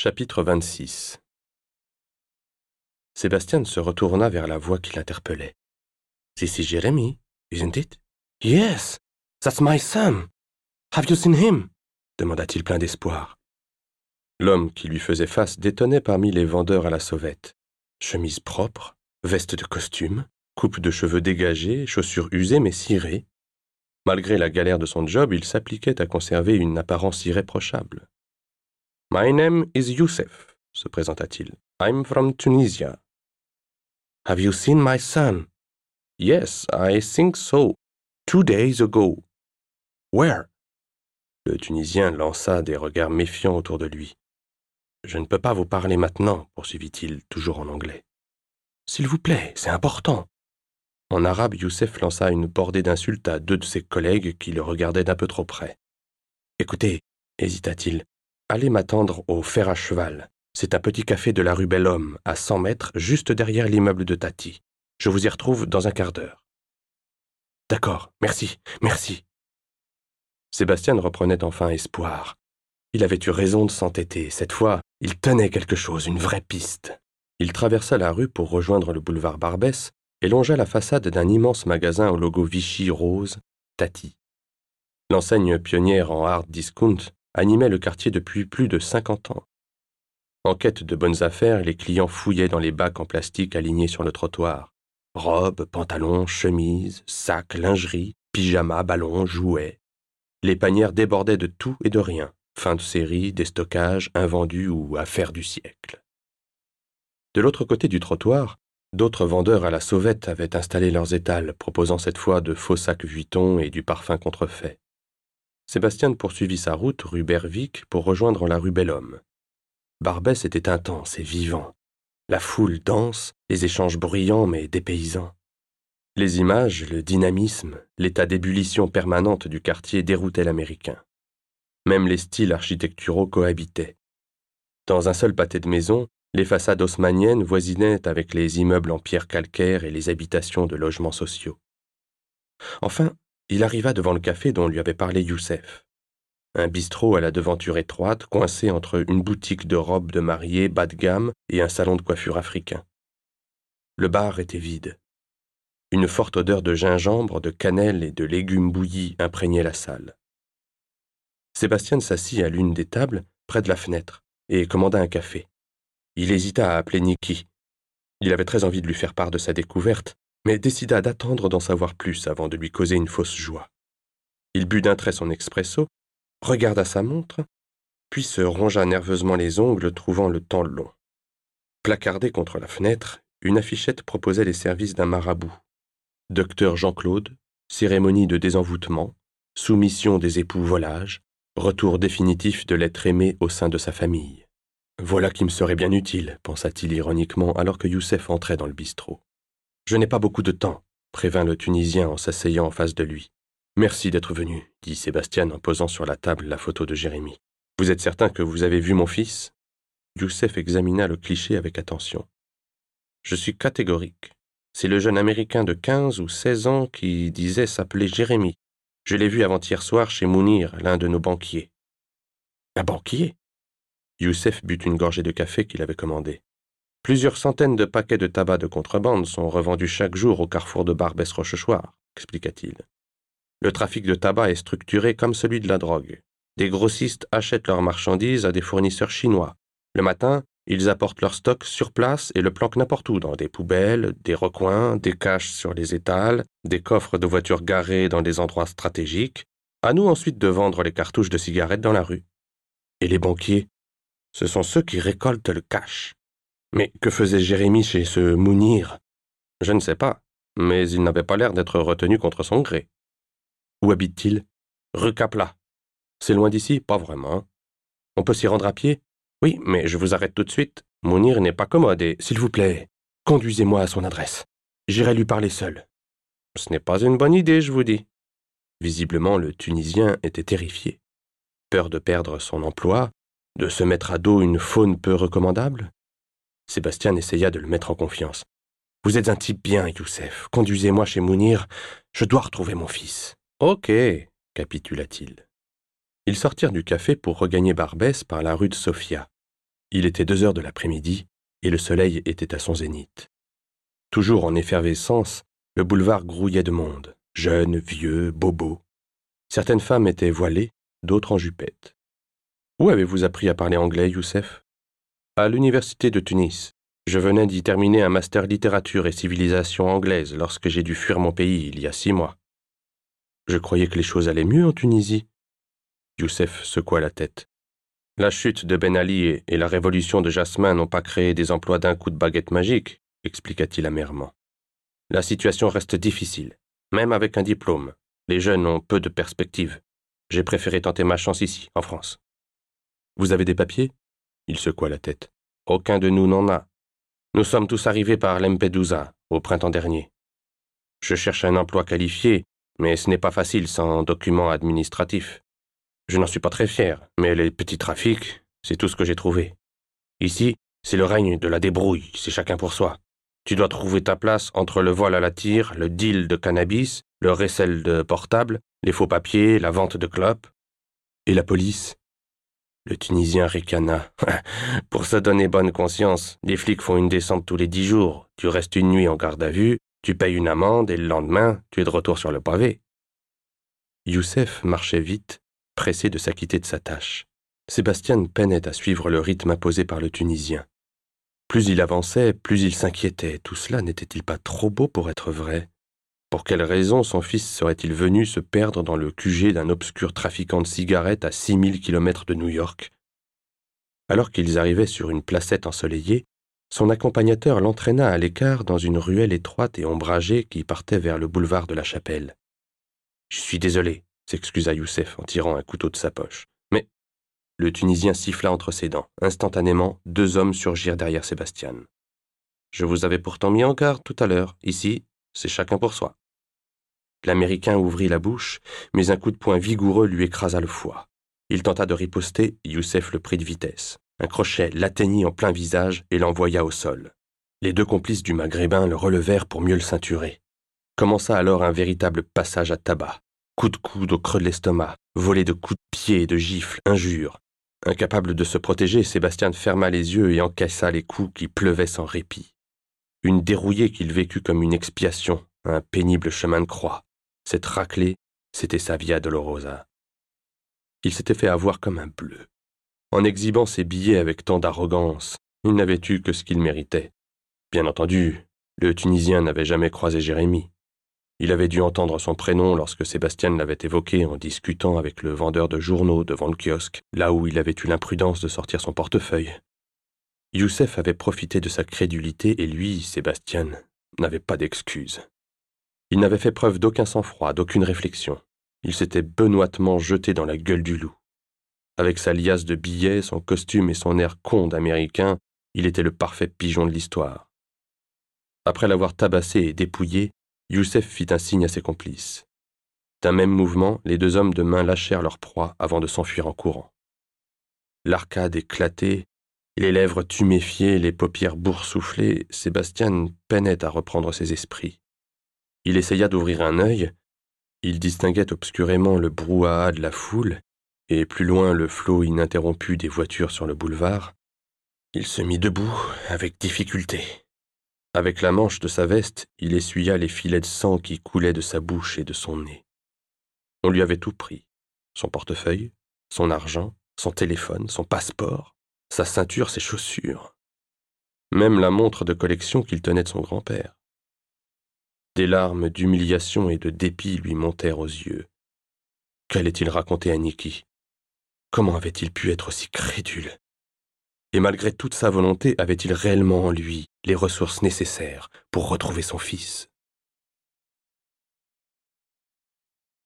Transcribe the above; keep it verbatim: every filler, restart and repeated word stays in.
Chapitre vingt-six. Sébastien se retourna vers la voix qui l'interpellait. « This is Jeremy, isn't it? »« Yes, that's my son. Have you seen him » demanda-t-il plein d'espoir. L'homme qui lui faisait face détonnait parmi les vendeurs à la sauvette. Chemise propre, veste de costume, coupe de cheveux dégagée, chaussures usées mais cirées. Malgré la galère de son job, il s'appliquait à conserver une apparence irréprochable. « My name is Youssef » se présenta-t-il. « I'm from Tunisia. »« Have you seen my son ?»« Yes, I think so. Two days ago. »« Where ?» Le Tunisien lança des regards méfiants autour de lui. « Je ne peux pas vous parler maintenant, » poursuivit-il, toujours en anglais. « S'il vous plaît, c'est important. » En arabe, Youssef lança une bordée d'insultes à deux de ses collègues qui le regardaient d'un peu trop près. « Écoutez, » hésita-t-il, « allez m'attendre au Fer à cheval. C'est un petit café de la rue Bel-Homme, à cent mètres, juste derrière l'immeuble de Tati. Je vous y retrouve dans un quart d'heure. »« D'accord, merci, merci. » Sébastien reprenait enfin espoir. Il avait eu raison de s'entêter. Cette fois, il tenait quelque chose, une vraie piste. Il traversa la rue pour rejoindre le boulevard Barbès et longea la façade d'un immense magasin au logo Vichy rose, Tati. L'enseigne pionnière en hard discount animait le quartier depuis plus de cinquante ans. En quête de bonnes affaires, les clients fouillaient dans les bacs en plastique alignés sur le trottoir. Robes, pantalons, chemises, sacs, lingerie, pyjamas, ballons, jouets. Les panières débordaient de tout et de rien. Fin de série, déstockage, invendus ou affaires du siècle. De l'autre côté du trottoir, d'autres vendeurs à la sauvette avaient installé leurs étals, proposant cette fois de faux sacs Vuitton et du parfum contrefait. Sébastien poursuivit sa route rue Berwick pour rejoindre la rue Bel-Homme. Barbès était intense et vivant. La foule dense, les échanges bruyants mais dépaysants. Les images, le dynamisme, l'état d'ébullition permanente du quartier déroutaient l'Américain. Même les styles architecturaux cohabitaient. Dans un seul pâté de maisons, les façades haussmanniennes voisinaient avec les immeubles en pierre calcaire et les habitations de logements sociaux. Enfin, il arriva devant le café dont lui avait parlé Youssef. Un bistrot à la devanture étroite, coincé entre une boutique de robes de mariée bas de gamme et un salon de coiffure africain. Le bar était vide. Une forte odeur de gingembre, de cannelle et de légumes bouillis imprégnait la salle. Sébastien s'assit à l'une des tables, près de la fenêtre, et commanda un café. Il hésita à appeler Niki. Il avait très envie de lui faire part de sa découverte, mais décida d'attendre d'en savoir plus avant de lui causer une fausse joie. Il but d'un trait son expresso, regarda sa montre, puis se rongea nerveusement les ongles, trouvant le temps long. Placardée contre la fenêtre, une affichette proposait les services d'un marabout. Docteur Jean-Claude, cérémonie de désenvoûtement, soumission des époux volages, retour définitif de l'être aimé au sein de sa famille. « Voilà qui me serait bien utile », pensa-t-il ironiquement alors que Youssef entrait dans le bistrot. « Je n'ai pas beaucoup de temps », prévint le Tunisien en s'asseyant en face de lui. « Merci d'être venu », dit Sébastien en posant sur la table la photo de Jérémy. « Vous êtes certain que vous avez vu mon fils ?» Youssef examina le cliché avec attention. « Je suis catégorique. C'est le jeune Américain de quinze ou seize ans qui disait s'appeler Jérémy. Je l'ai vu avant-hier soir chez Mounir, l'un de nos banquiers. »« Un banquier ?» Youssef but une gorgée de café qu'il avait commandé. « Plusieurs centaines de paquets de tabac de contrebande sont revendus chaque jour au carrefour de Barbès-Rochechouart, expliqua-t-il. Le trafic de tabac est structuré comme celui de la drogue. Des grossistes achètent leurs marchandises à des fournisseurs chinois. Le matin, ils apportent leur stock sur place et le planquent n'importe où, dans des poubelles, des recoins, des caches sur les étals, des coffres de voitures garés dans des endroits stratégiques. À nous ensuite de vendre les cartouches de cigarettes dans la rue. Et les banquiers, ce sont ceux qui récoltent le cash. Mais que faisait Jérémy chez ce Mounir? Je ne sais pas, mais il n'avait pas l'air d'être retenu contre son gré. Où habite-t-il? Rue Capla. C'est loin d'ici? Pas vraiment. On peut s'y rendre à pied? Oui, mais je vous arrête tout de suite. Mounir n'est pas commode et... S'il vous plaît, conduisez-moi à son adresse. J'irai lui parler seul. Ce n'est pas une bonne idée, je vous dis. Visiblement, le Tunisien était terrifié. Peur de perdre son emploi, de se mettre à dos une faune peu recommandable. Sébastien essaya de le mettre en confiance. « Vous êtes un type bien, Youssef. Conduisez-moi chez Mounir. Je dois retrouver mon fils. »« Ok, » capitula-t-il. Ils sortirent du café pour regagner Barbès par la rue de Sofia. Il était deux heures de l'après-midi et le soleil était à son zénith. Toujours en effervescence, le boulevard grouillait de monde, jeunes, vieux, bobos. Certaines femmes étaient voilées, d'autres en jupette. Où avez-vous appris à parler anglais, Youssef? À l'université de Tunis. Je venais d'y terminer un master littérature et civilisation anglaise lorsque j'ai dû fuir mon pays il y a six mois. Je croyais que les choses allaient mieux en Tunisie. Youssef secoua la tête. La chute de Ben Ali et, et la révolution de Jasmin n'ont pas créé des emplois d'un coup de baguette magique, expliqua-t-il amèrement. La situation reste difficile, même avec un diplôme. Les jeunes ont peu de perspectives. J'ai préféré tenter ma chance ici, en France. Vous avez des papiers? Il secoua la tête. Aucun de nous n'en a. Nous sommes tous arrivés par Lampedusa, au printemps dernier. Je cherche un emploi qualifié, mais ce n'est pas facile sans documents administratifs. Je n'en suis pas très fier, mais les petits trafics, c'est tout ce que j'ai trouvé. Ici, c'est le règne de la débrouille, c'est chacun pour soi. Tu dois trouver ta place entre le vol à la tire, le deal de cannabis, le resell de portables, les faux papiers, la vente de clopes. Et la police? Le Tunisien ricana. Pour se donner bonne conscience, les flics font une descente tous les dix jours. Tu restes une nuit en garde à vue, tu payes une amende et le lendemain, tu es de retour sur le pavé. Youssef marchait vite, pressé de s'acquitter de sa tâche. Sébastien peinait à suivre le rythme imposé par le Tunisien. Plus il avançait, plus il s'inquiétait. Tout cela n'était-il pas trop beau pour être vrai? Pour quelle raison son fils serait-il venu se perdre dans le Q G d'un obscur trafiquant de cigarettes à six mille kilomètres de New York? Alors qu'ils arrivaient sur une placette ensoleillée, son accompagnateur l'entraîna à l'écart dans une ruelle étroite et ombragée qui partait vers le boulevard de la Chapelle. « Je suis désolé », s'excusa Youssef en tirant un couteau de sa poche. Mais le Tunisien siffla entre ses dents. Instantanément, deux hommes surgirent derrière Sébastien. « Je vous avais pourtant mis en garde tout à l'heure. Ici, c'est chacun pour soi. » L'Américain ouvrit la bouche, mais un coup de poing vigoureux lui écrasa le foie. Il tenta de riposter, Youssef le prit de vitesse. Un crochet l'atteignit en plein visage et l'envoya au sol. Les deux complices du Maghrébin le relevèrent pour mieux le ceinturer. Commença alors un véritable passage à tabac. Coups de coude au creux de l'estomac, volée de coups de pied et de gifles, injures. Incapable de se protéger, Sébastien ferma les yeux et encaissa les coups qui pleuvaient sans répit. Une dérouillée qu'il vécut comme une expiation, un pénible chemin de croix. Cette raclée, c'était sa via dolorosa. Il s'était fait avoir comme un bleu. En exhibant ses billets avec tant d'arrogance, il n'avait eu que ce qu'il méritait. Bien entendu, le Tunisien n'avait jamais croisé Jérémie. Il avait dû entendre son prénom lorsque Sébastien l'avait évoqué en discutant avec le vendeur de journaux devant le kiosque, là où il avait eu l'imprudence de sortir son portefeuille. Youssef avait profité de sa crédulité et lui, Sébastien, n'avait pas d'excuse. Il n'avait fait preuve d'aucun sang-froid, d'aucune réflexion. Il s'était benoîtement jeté dans la gueule du loup. Avec sa liasse de billets, son costume et son air con d'Américain, il était le parfait pigeon de l'histoire. Après l'avoir tabassé et dépouillé, Youssef fit un signe à ses complices. D'un même mouvement, les deux hommes de main lâchèrent leur proie avant de s'enfuir en courant. L'arcade éclatée, les lèvres tuméfiées, les paupières boursouflées, Sébastien peinait à reprendre ses esprits. Il essaya d'ouvrir un œil, il distinguait obscurément le brouhaha de la foule, et plus loin le flot ininterrompu des voitures sur le boulevard. Il se mit debout avec difficulté. Avec la manche de sa veste, il essuya les filets de sang qui coulaient de sa bouche et de son nez. On lui avait tout pris, son portefeuille, son argent, son téléphone, son passeport, sa ceinture, ses chaussures, même la montre de collection qu'il tenait de son grand-père. Des larmes d'humiliation et de dépit lui montèrent aux yeux. Qu'allait-il raconter à Niki? Comment avait-il pu être aussi crédule? Et malgré toute sa volonté, avait-il réellement en lui les ressources nécessaires pour retrouver son fils?